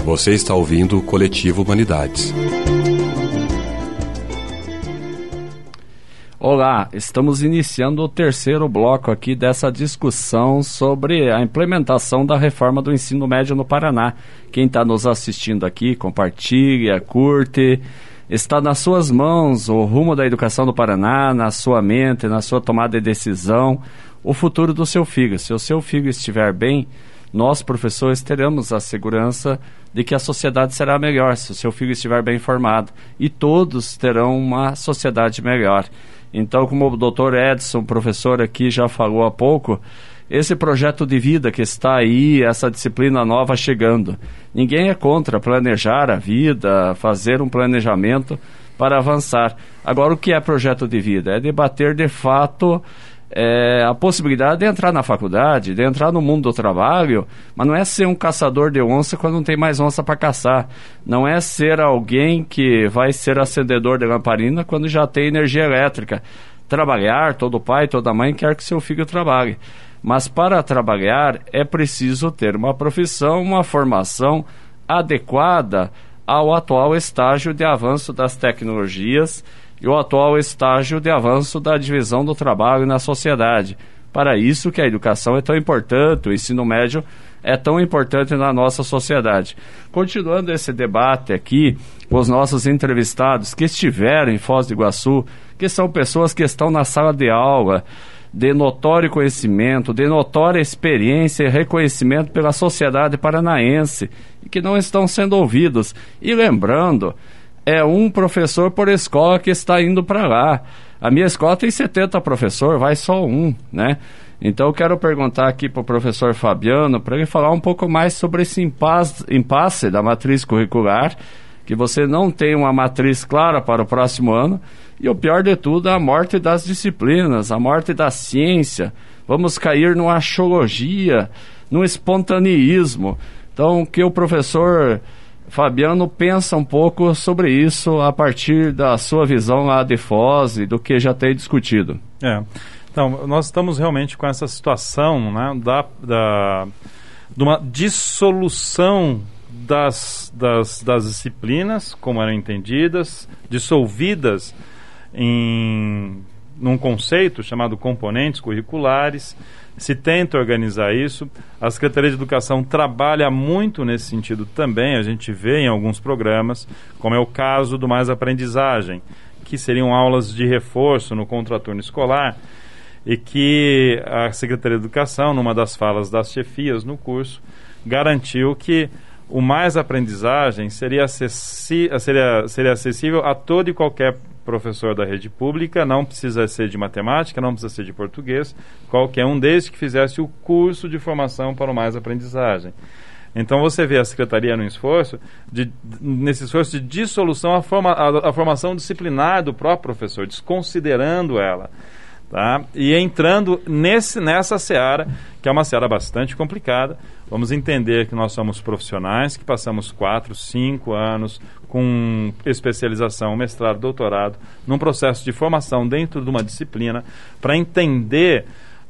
Você está ouvindo o Coletivo Humanidades. Olá, estamos iniciando o terceiro bloco aqui dessa discussão sobre a implementação da reforma do ensino médio no Paraná. Quem está nos assistindo aqui, compartilha, curte. Está nas suas mãos o rumo da educação do Paraná, na sua mente, na sua tomada de decisão, o futuro do seu filho. Se o seu filho estiver bem, nós, professores, teremos a segurança de que a sociedade será melhor, se o seu filho estiver bem informado. E todos terão uma sociedade melhor. Então, como o Dr. Edson, professor aqui, já falou há pouco, esse projeto de vida que está aí, essa disciplina nova chegando, ninguém é contra planejar a vida, fazer um planejamento para avançar. Agora, o que é projeto de vida? É debater, de fato, a possibilidade de entrar na faculdade, de entrar no mundo do trabalho, mas não é ser um caçador de onça quando não tem mais onça para caçar. Não é ser alguém que vai ser acendedor de lamparina quando já tem energia elétrica. Trabalhar, todo pai, toda mãe quer que seu filho trabalhe. Mas para trabalhar é preciso ter uma profissão, uma formação adequada ao atual estágio de avanço das tecnologias e o atual estágio de avanço da divisão do trabalho na sociedade. Para isso que a educação é tão importante, o ensino médio é tão importante na nossa sociedade. Continuando esse debate aqui, com os nossos entrevistados que estiveram em Foz do Iguaçu, que são pessoas que estão na sala de aula, de notório conhecimento, de notória experiência e reconhecimento pela sociedade paranaense, e que não estão sendo ouvidos. E lembrando, é um professor por escola que está indo para lá. A minha escola tem 70 professores, vai só um, né? Então eu quero perguntar aqui para o professor Fabiano, para ele falar um pouco mais sobre esse impasse da matriz curricular, que você não tem uma matriz clara para o próximo ano, e o pior de tudo, a morte das disciplinas, a morte da ciência. Vamos cair numa axiologia, num espontaneísmo. Então, que o professor Fabiano pensa um pouco sobre isso a partir da sua visão lá de Foz e do que já tem discutido. Então, nós estamos realmente com essa situação, né, de uma dissolução das disciplinas, como eram entendidas, dissolvidas num conceito chamado componentes curriculares. Se tenta organizar isso. A Secretaria de Educação trabalha muito nesse sentido também. A gente vê em alguns programas, como é o caso do Mais Aprendizagem, que seriam aulas de reforço no contraturno escolar, e que a Secretaria de Educação, numa das falas das chefias no curso, garantiu que o Mais Aprendizagem seria acessível a todo e qualquer professor da rede pública. Não precisa ser de matemática, não precisa ser de português, qualquer um, desde que fizesse o curso de formação para o Mais Aprendizagem. Então você vê a Secretaria nesse esforço de dissolução a formação disciplinar do próprio professor, desconsiderando ela. Tá? E entrando nessa seara, que é uma seara bastante complicada. Vamos entender que nós somos profissionais, que passamos 4, 5 anos com especialização, mestrado, doutorado, num processo de formação dentro de uma disciplina, para entender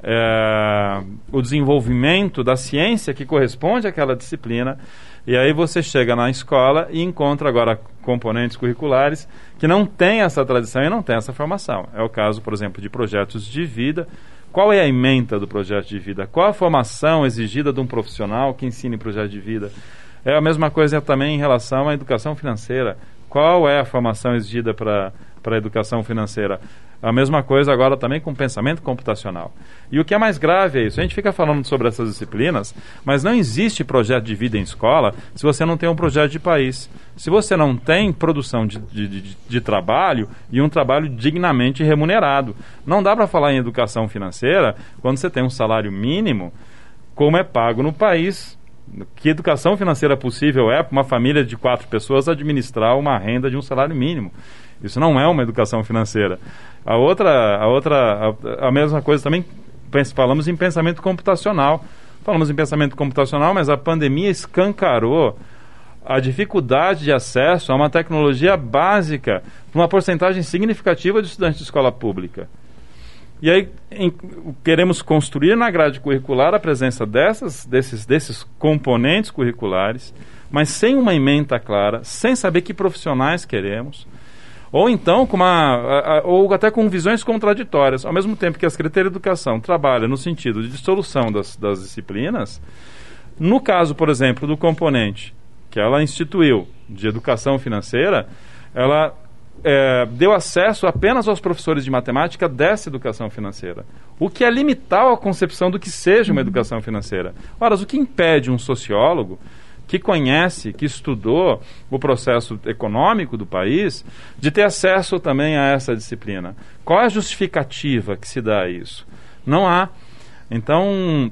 o desenvolvimento da ciência que corresponde àquela disciplina. E aí você chega na escola e encontra agora componentes curriculares que não têm essa tradição e não têm essa formação. É o caso, por exemplo, de projetos de vida. Qual é a ementa do projeto de vida? Qual a formação exigida de um profissional que ensine projeto de vida? É a mesma coisa também em relação à educação financeira. Qual é a formação exigida para a educação financeira? A mesma coisa agora também com pensamento computacional. E o que é mais grave é isso. A gente fica falando sobre essas disciplinas, mas não existe projeto de vida em escola se você não tem um projeto de país. Se você não tem produção de trabalho e um trabalho dignamente remunerado. Não dá para falar em educação financeira quando você tem um salário mínimo, como é pago no país. Que educação financeira possível é para uma família de 4 pessoas administrar uma renda de um salário mínimo? Isso não é uma educação financeira. A mesma coisa também, falamos em pensamento computacional. Falamos em pensamento computacional, mas a pandemia escancarou a dificuldade de acesso a uma tecnologia básica para uma porcentagem significativa de estudantes de escola pública. E aí queremos construir na grade curricular a presença desses componentes curriculares mas sem uma ementa clara, sem saber que profissionais queremos, ou então ou até com visões contraditórias. Ao mesmo tempo que a Secretaria de Educação trabalha no sentido de dissolução das disciplinas, no caso, por exemplo, do componente que ela instituiu de educação financeira, ela deu acesso apenas aos professores de matemática dessa educação financeira, o que é limitar a concepção do que seja uma educação financeira. Ora, o que impede um sociólogo que conhece, que estudou o processo econômico do país, de ter acesso também a essa disciplina? Qual é a justificativa que se dá a isso? Não há. Então,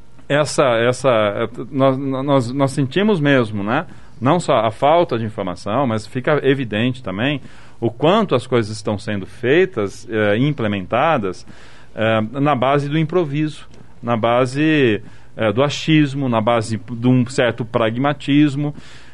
nós sentimos mesmo, né? Não só a falta de informação, mas fica evidente também o quanto as coisas estão sendo feitas e implementadas na base do improviso, na base do achismo, na base de um certo pragmatismo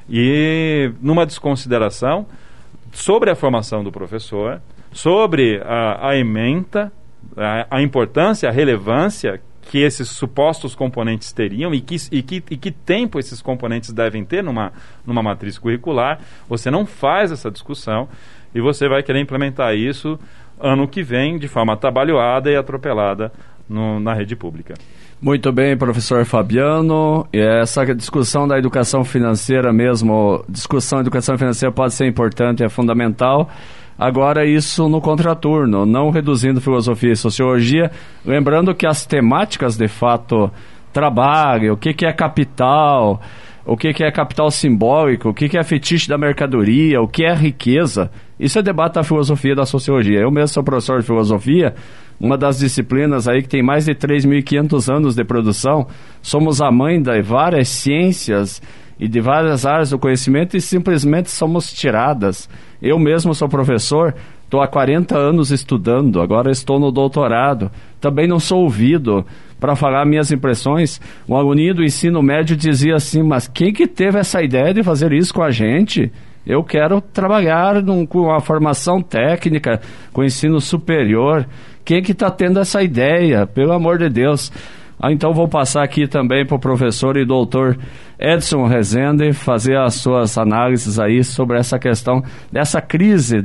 e numa desconsideração sobre a formação do professor, sobre a ementa, a importância, a relevância que esses supostos componentes teriam e que tempo esses componentes devem ter numa matriz curricular. Você não faz essa discussão e você vai querer implementar isso ano que vem de forma atabalhoada e atropelada na rede pública. Muito bem, professor Fabiano. E essa discussão da educação financeira mesmo, discussão da educação financeira pode ser importante, é fundamental. Agora isso no contraturno, não reduzindo filosofia e sociologia, lembrando que as temáticas de fato trabalho, o que é capital, o que é capital simbólico, o que é fetiche da mercadoria, o que é riqueza, isso é debate da filosofia e da sociologia. Eu mesmo sou professor de filosofia, uma das disciplinas aí que tem mais de 3.500 anos de produção, somos a mãe de várias ciências e de várias áreas do conhecimento e simplesmente somos tiradas. Eu mesmo sou professor, estou há 40 anos estudando, agora estou no doutorado, também não sou ouvido para falar minhas impressões. Um aluninho do ensino médio dizia assim, mas quem que teve essa ideia de fazer isso com a gente? Eu quero trabalhar com a formação técnica, com ensino superior. Quem que está tendo essa ideia? Pelo amor de Deus. Então vou passar aqui também para o professor e doutor Edson Rezende fazer as suas análises aí sobre essa questão dessa crise,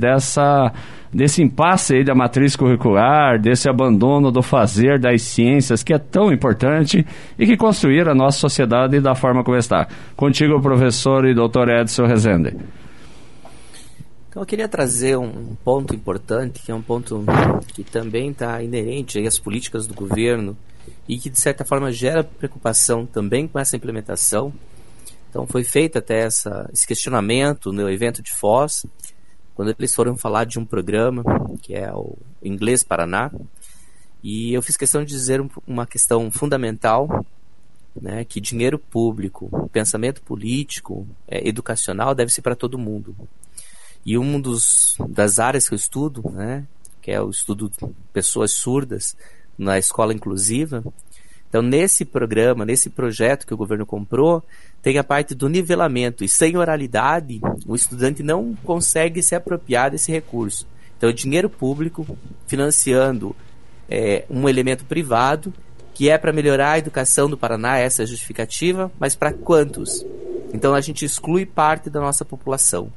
desse impasse aí da matriz curricular, desse abandono do fazer das ciências, que é tão importante e que construíram a nossa sociedade da forma como está. Contigo, professor e doutor Edson Rezende. Então eu queria trazer um ponto importante, que é um ponto que também está inerente aí às políticas do governo e que de certa forma gera preocupação também com essa implementação. Então foi feito até esse questionamento no evento de Foz, quando eles foram falar de um programa que é o Inglês Paraná, e eu fiz questão de dizer uma questão fundamental, né, que dinheiro público, pensamento político, educacional deve ser para todo mundo. E uma das áreas que eu estudo, né, que é o estudo de pessoas surdas na escola inclusiva. Então, nesse programa, nesse projeto que o governo comprou, tem a parte do nivelamento. E sem oralidade, o estudante não consegue se apropriar desse recurso. Então, é dinheiro público financiando um elemento privado, que é para melhorar a educação do Paraná, essa é a justificativa, mas para quantos? Então, a gente exclui parte da nossa população.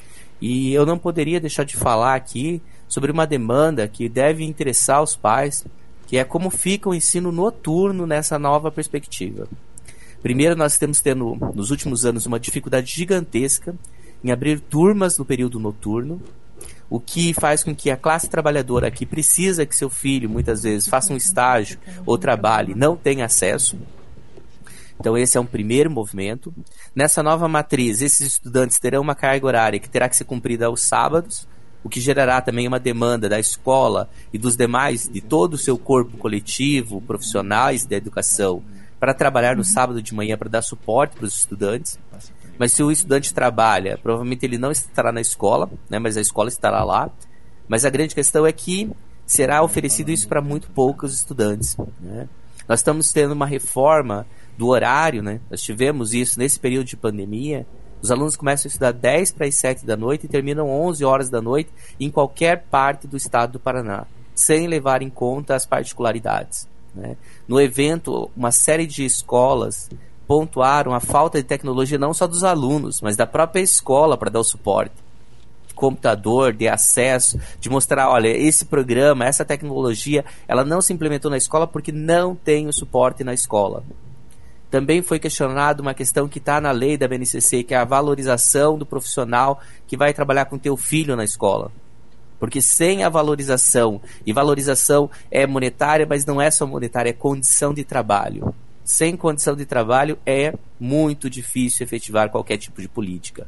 E eu não poderia deixar de falar aqui sobre uma demanda que deve interessar os pais, que é como fica o ensino noturno nessa nova perspectiva. Primeiro, nós temos tendo, nos últimos anos, uma dificuldade gigantesca em abrir turmas no período noturno, o que faz com que a classe trabalhadora que precisa que seu filho, muitas vezes, faça um estágio ou trabalhe, não tenha acesso. Então esse é um primeiro movimento. Nessa nova matriz, esses estudantes terão uma carga horária que terá que ser cumprida aos sábados, o que gerará também uma demanda da escola e dos demais, de todo o seu corpo coletivo, profissionais da educação, para trabalhar no sábado de manhã para dar suporte para os estudantes. Mas se o estudante trabalha, provavelmente ele não estará na escola, né, mas a escola estará lá. Mas a grande questão é que será oferecido isso para muito poucos estudantes, né? Nós estamos tendo uma reforma do horário, né? Nós tivemos isso nesse período de pandemia. Os alunos começam a estudar 10 para as 7 da noite e terminam 11 horas da noite em qualquer parte do estado do Paraná, sem levar em conta as particularidades, né? No evento, uma série de escolas pontuaram a falta de tecnologia não só dos alunos, mas da própria escola para dar o suporte. De computador, de acesso, de mostrar, olha, esse programa, essa tecnologia, ela não se implementou na escola porque não tem o suporte na escola. Também foi questionado uma questão que está na lei da BNCC, que é a valorização do profissional que vai trabalhar com teu filho na escola. Porque sem a valorização, e valorização é monetária, mas não é só monetária, é condição de trabalho. Sem condição de trabalho é muito difícil efetivar qualquer tipo de política.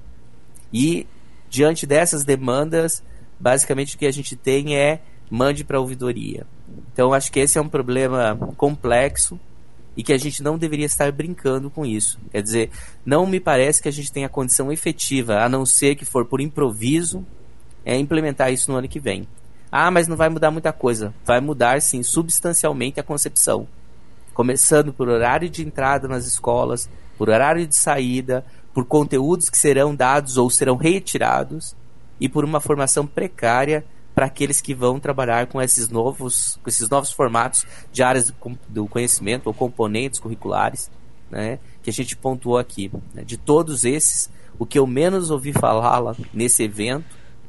E, diante dessas demandas, basicamente o que a gente tem é mande para a ouvidoria. Então, acho que esse é um problema complexo e que a gente não deveria estar brincando com isso. Quer dizer, não me parece que a gente tenha condição efetiva, a não ser que for por improviso, implementar isso no ano que vem. Ah, mas não vai mudar muita coisa. Vai mudar, sim, substancialmente a concepção. Começando por horário de entrada nas escolas, por horário de saída, por conteúdos que serão dados ou serão retirados e por uma formação precária para aqueles que vão trabalhar com esses novos formatos de áreas do conhecimento ou componentes curriculares, né, que a gente pontuou aqui. De todos esses, o que eu menos ouvi falar lá nesse evento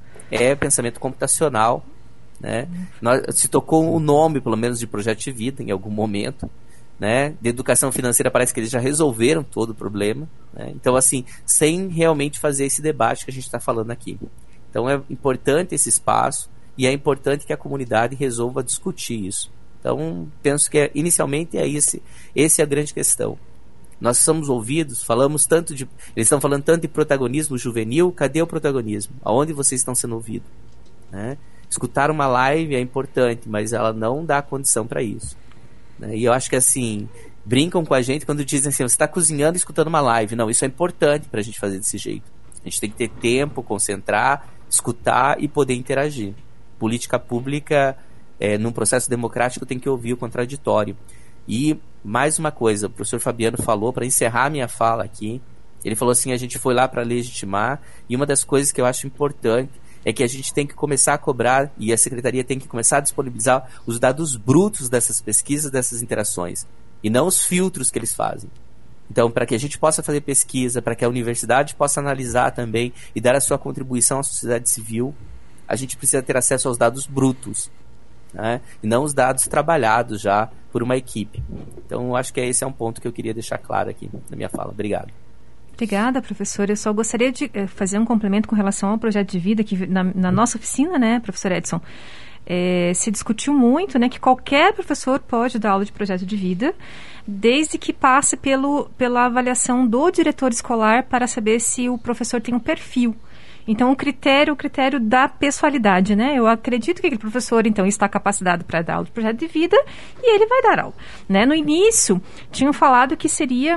é pensamento computacional, né? Se tocou o nome, pelo menos, de projeto de vida em algum momento, né? De educação financeira parece que eles já resolveram todo o problema, né? Então, assim, sem realmente fazer esse debate que a gente está falando aqui. Então é importante esse espaço e é importante que a comunidade resolva discutir isso. Então, penso que inicialmente esse é a grande questão. Nós somos ouvidos, falamos tanto de... Eles estão falando tanto de protagonismo juvenil, cadê o protagonismo? Aonde vocês estão sendo ouvidos? Né? Escutar uma live é importante, mas ela não dá condição para isso. Né? E eu acho que assim, brincam com a gente quando dizem assim, você está cozinhando e escutando uma live. Não, isso é importante para a gente fazer desse jeito. A gente tem que ter tempo, concentrar, escutar e poder interagir. Política pública, num processo democrático, tem que ouvir o contraditório. E mais uma coisa, o professor Fabiano falou, para encerrar minha fala aqui, ele falou assim, a gente foi lá para legitimar, e uma das coisas que eu acho importante é que a gente tem que começar a cobrar, e a secretaria tem que começar a disponibilizar os dados brutos dessas pesquisas, dessas interações, e não os filtros que eles fazem. Então, para que a gente possa fazer pesquisa, para que a universidade possa analisar também e dar a sua contribuição à sociedade civil, a gente precisa ter acesso aos dados brutos, né? E não os dados trabalhados já por uma equipe. Então, eu acho que esse é um ponto que eu queria deixar claro aqui na minha fala. Obrigado. Obrigada, professora. Eu só gostaria de fazer um complemento com relação ao projeto de vida, que na nossa oficina, né, professor Edson, se discutiu muito, né, que qualquer professor pode dar aula de projeto de vida, desde que passe pela avaliação do diretor escolar para saber se o professor tem um perfil. Então, o critério da pessoalidade, né? Eu acredito que aquele professor, então, está capacitado para dar aula de projeto de vida e ele vai dar aula, né? No início, tinham falado que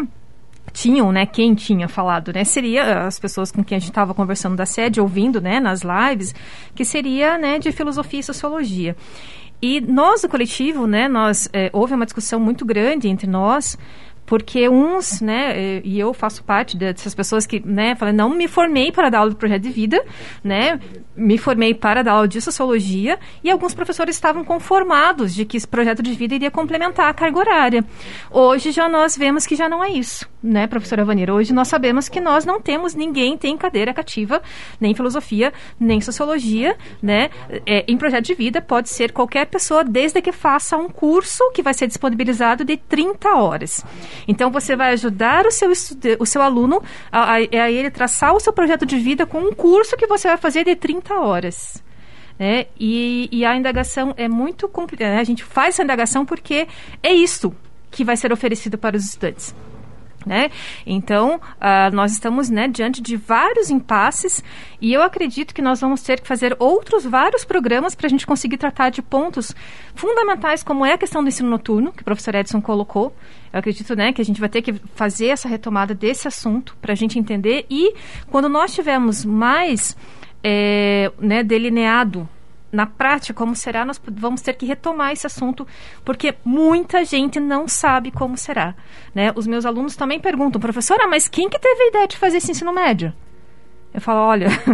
quem tinha falado, né? Seria as pessoas com quem a gente estava conversando da sede, ouvindo, né, nas lives, que seria, né, de filosofia e sociologia. E nós, do coletivo, né, houve uma discussão muito grande entre nós, porque uns, né, e eu faço parte dessas pessoas que, né, falam, não me formei para dar aula de projeto de vida, né, me formei para dar aula de sociologia, e alguns professores estavam conformados de que esse projeto de vida iria complementar a carga horária. Hoje nós vemos que já não é isso, né, professora Vanira? Hoje nós sabemos que nós não temos, ninguém tem cadeira cativa, nem filosofia, nem sociologia, né, em projeto de vida pode ser qualquer pessoa, desde que faça um curso que vai ser disponibilizado de 30 horas. Então, você vai ajudar o seu aluno a ele traçar o seu projeto de vida com um curso que você vai fazer de 30 horas. Né? E a indagação é muito complicada. A gente faz essa indagação porque é isso que vai ser oferecido para os estudantes. Né? Então, nós estamos, né, diante de vários impasses e eu acredito que nós vamos ter que fazer vários programas para a gente conseguir tratar de pontos fundamentais, como é a questão do ensino noturno, que o professor Edson colocou. Eu acredito, né, que a gente vai ter que fazer essa retomada desse assunto para a gente entender e quando nós tivermos mais né, delineado na prática, como será, nós vamos ter que retomar esse assunto, porque muita gente não sabe como será. Né? Os meus alunos também perguntam, professora, mas quem que teve a ideia de fazer esse ensino médio? Eu falo, olha,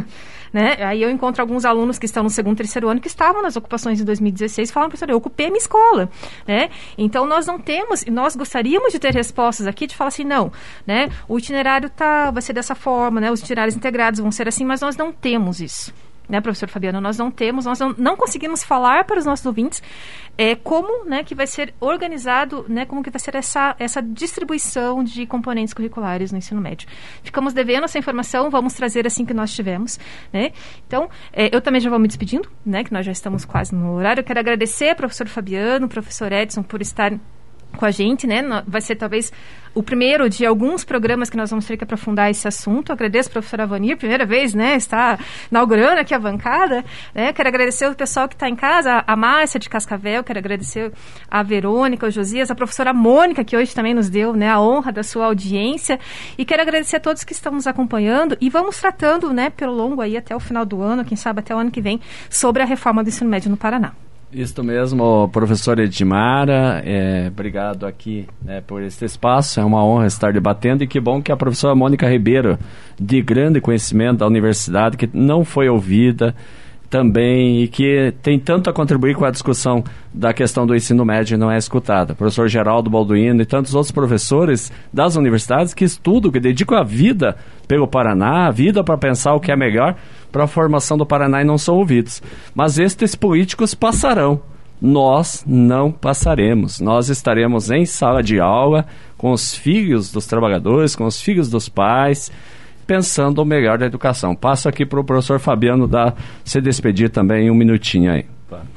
né? Aí eu encontro alguns alunos que estão no segundo, terceiro ano que estavam nas ocupações em 2016 e falam, professor, eu ocupei a minha escola, né? Então nós não temos, nós gostaríamos de ter respostas aqui de falar assim, não, né? O itinerário vai ser dessa forma, né? Os itinerários integrados vão ser assim, mas nós não temos isso. Né, professor Fabiano, nós não conseguimos falar para os nossos ouvintes como, né, que vai ser organizado, né, como que vai ser essa distribuição de componentes curriculares no ensino médio. Ficamos devendo essa informação, vamos trazer assim que nós tivemos, né? Então, eu também já vou me despedindo, né, que nós já estamos quase no horário. Eu quero agradecer ao professor Fabiano, ao professor Edson por estarem com a gente, né? Vai ser talvez o primeiro de alguns programas que nós vamos ter que aprofundar esse assunto. Agradeço ao professor Avanir, primeira vez, né? Está inaugurando aqui a bancada, né? Quero agradecer o pessoal que está em casa, a Márcia de Cascavel, quero agradecer a Verônica, o Josias, a professora Mônica, que hoje também nos deu, né, a honra da sua audiência, e quero agradecer a todos que estão nos acompanhando, e vamos tratando, né, pelo longo aí até o final do ano, quem sabe até o ano que vem, sobre a reforma do ensino médio no Paraná. Isso mesmo, professora Edmara, obrigado aqui, né, por esse espaço, é uma honra estar debatendo, e que bom que a professora Mônica Ribeiro, de grande conhecimento da universidade, que não foi ouvida também e que tem tanto a contribuir com a discussão da questão do ensino médio e não é escutada. O professor Geraldo Balduino e tantos outros professores das universidades que estudam, que dedicam a vida pelo Paraná, a vida para pensar o que é melhor para a formação do Paraná e não são ouvidos. Mas estes políticos passarão. Nós não passaremos. Nós estaremos em sala de aula com os filhos dos trabalhadores, com os filhos dos pais, pensando o melhor da educação. Passo aqui para o professor Fabiano se despedir também um minutinho aí.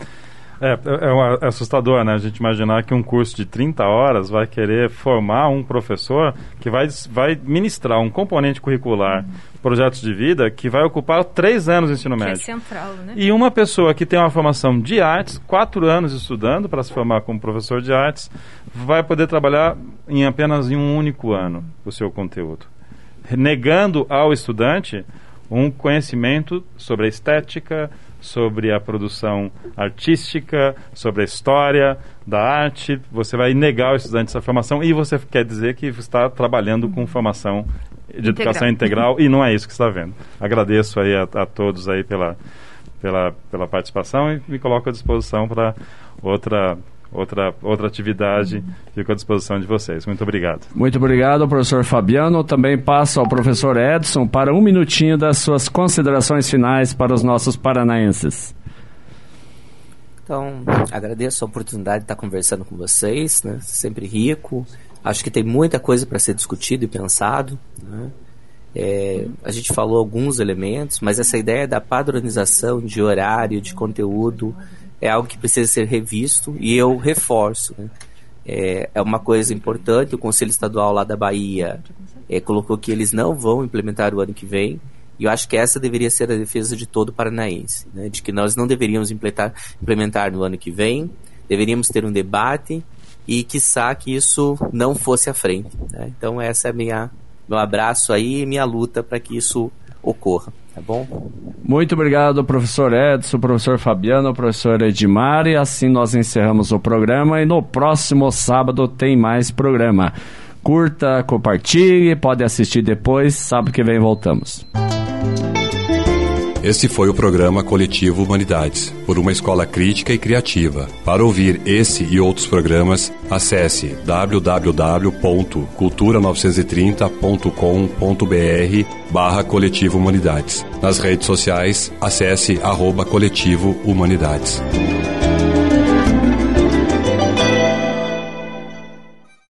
É assustador, né? A gente imaginar que um curso de 30 horas vai querer formar um professor que vai ministrar um componente curricular, projetos de vida, que vai ocupar 3 anos de ensino médio. Que é central, né? E uma pessoa que tem uma formação de artes, 4 anos estudando para se formar como professor de artes, vai poder trabalhar apenas em um único ano o seu conteúdo, negando ao estudante um conhecimento sobre a estética, sobre a produção artística, sobre a história da arte. Você vai negar ao estudante essa formação e você quer dizer que está trabalhando com formação de educação integral e não é isso que está vendo. Agradeço aí a todos aí pela participação e me coloco à disposição para outra atividade, fico à disposição de vocês. Muito obrigado. Muito obrigado, professor Fabiano. Também passo ao professor Edson para um minutinho das suas considerações finais para os nossos paranaenses. Então, agradeço a oportunidade de estar conversando com vocês, né? Sempre rico. Acho que tem muita coisa para ser discutido e pensado, né? A gente falou alguns elementos, mas essa ideia da padronização de horário, de conteúdo, é algo que precisa ser revisto e eu reforço, né? É uma coisa importante. O Conselho Estadual lá da Bahia colocou que eles não vão implementar o ano que vem, e eu acho que essa deveria ser a defesa de todo paranaense, né? De que nós não deveríamos implementar no ano que vem, deveríamos ter um debate e quiçá que isso não fosse à frente, né? Então essa é meu abraço aí e minha luta para que isso ocorra. Tá bom? Muito obrigado, professor Edson, professor Fabiano, professor Edmar, e assim nós encerramos o programa e no próximo sábado tem mais programa. Curta, compartilhe, pode assistir depois, sábado que vem voltamos. Este foi o programa Coletivo Humanidades, por uma escola crítica e criativa. Para ouvir esse e outros programas, acesse www.cultura930.com.br/Coletivo Humanidades. Nas redes sociais, acesse @Coletivo Humanidades.